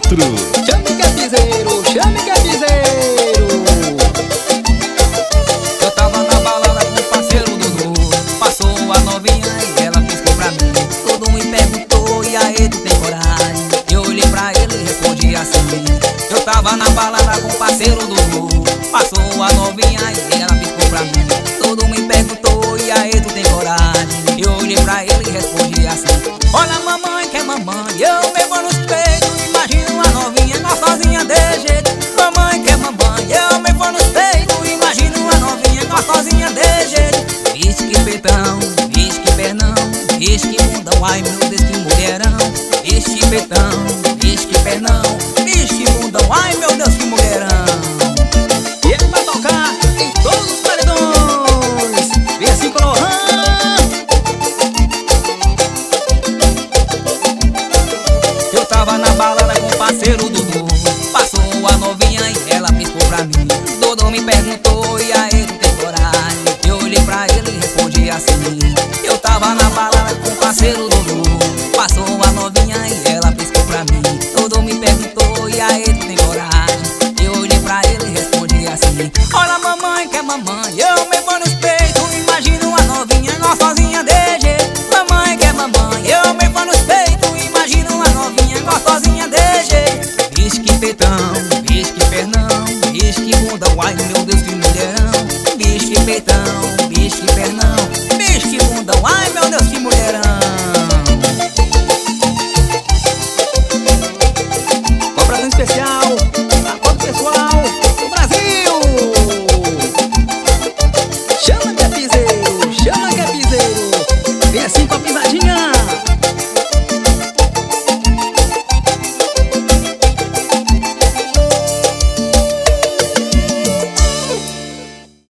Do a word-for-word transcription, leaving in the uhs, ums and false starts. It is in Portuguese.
quatro. Chame que é piseiro, chame que é piseiro. Eu tava na balada com o parceiro Dudu. Passou a novinha e ela piscou pra mim. Todo me perguntou, e aí tu tem coragem? Eu olhei pra ele e respondi assim. Eu tava na balada com o parceiro Dudu. Passou a novinha e ela piscou pra mim. Todo me perguntou, e aí tu tem coragem? Eu olhei pra ele e respondi assim. Olha mamãe, que é mamãe, eu me vou nos peitos. Imagino a novinha gostosinha de jeito. Mamãe, que é mamãe, eu me vou nos peitos. Imagino a novinha gostosinha de jeito. Vixe que peitão, vixe que pernão, vixe que bundão, ai meu Deus que mulherão. Vixe que peitão, vixe que pernão, vixe que bundão, ai meu Deus que mulherão. E ele vai tocar em todos os paredões. Vem assim com o Lohan. Eu tava na balada com o parceiro Dudu. Passou a novinha e ela piscou pra mim. Dudu me perguntou, e aí tu tem coragem? Eu olhei pra ele e respondi assim. Eu tava na balada com o parceiro Dudu.